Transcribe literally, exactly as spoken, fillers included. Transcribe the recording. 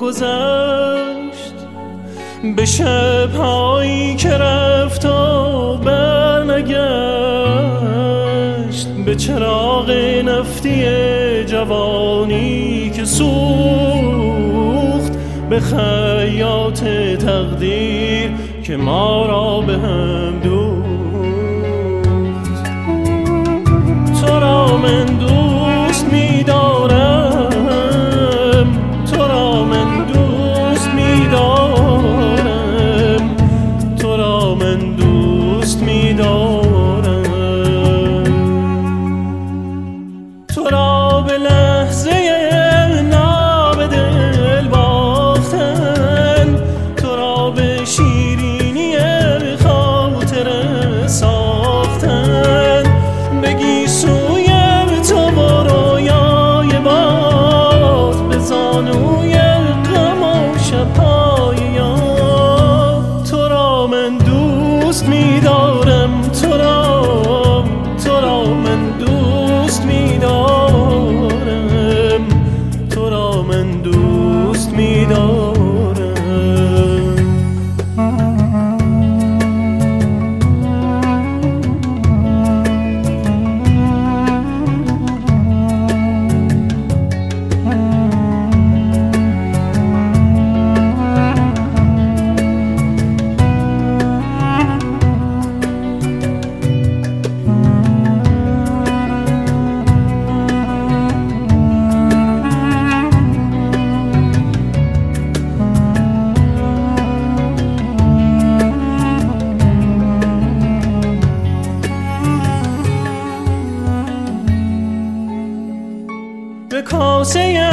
گذشت، به شب‌هایی که رفت و برنگشت، به چراغ نفتی جوانی که سوخت، به خیاط تقدیر که ما را به هم دوخت. تو را من دوست می‌دارم، تو را من دوست می‌دارم، تو را من دوست می‌دارم. تو را به لحظه ناب دل باختن، تو را به شیرینی خاطر ساختن، بگی سویم تو و رویای باد، به زانوی غم و شب‌های یاد. تو را من دوست می‌دارم، تو را تو را من دوست می‌دارم، تو را من دوست می‌دارم. به کاسه